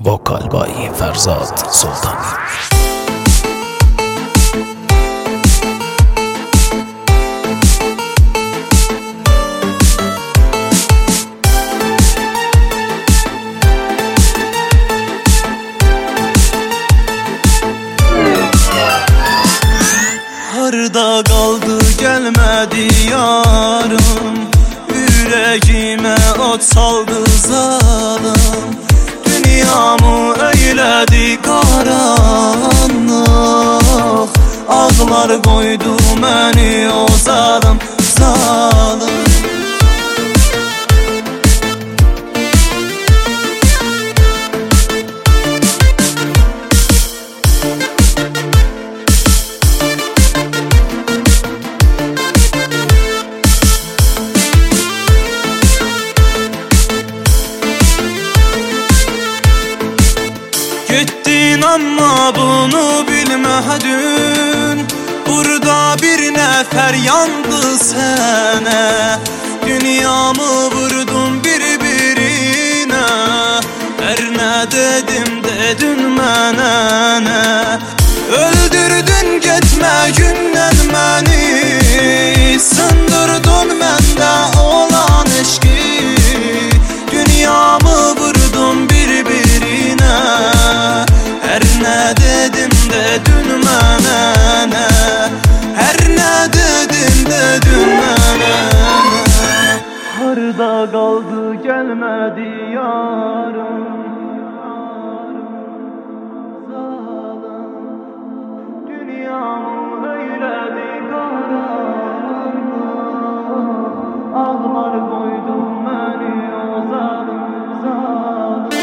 Vokal by Ferzad Sultani. Harda kaldı gelmedi yarım, yüreğime ot saldı zalim. Dünyamı eyledi karanlık, ağlar koydu beni o zalim zalim. Gittin ama bunu bilmedin, burada bir nefer yandı sene. Dünyamı vurdun birbirine, her ne dedim dedin bana ne. Öldürdün gitme günden beni, sındırdın bende olan eşki. Dünyamı vurdun birbirine, her ne dedim dedin bana ne. Her ne dedim dedin bana ne. Harda kaldı gelmedi yarım, dünyamı eyledi karanlık, ağlar koydu beni o zalim zalim.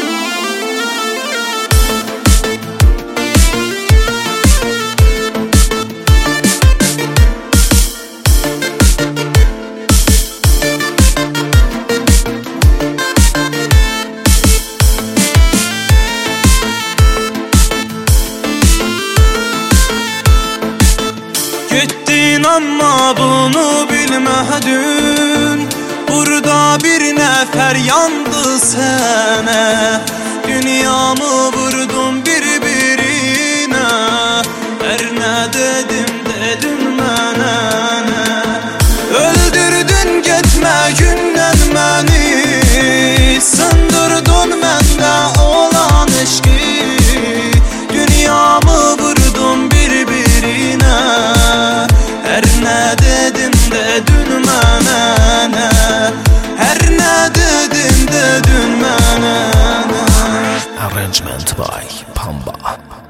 Gittin ama bunu bilmedin, burada bir nefer yandı sene. Dünyamı vurdun birbirine, her ne dedim dedin bana ne. Öldürdün gitme günden beni, sındırdın bende olan eşki. Dünyamı vurdun birbirine, her ne dedim dedin bana ne. Her ne dedim dedin bana ne. Arrangement by Pamba.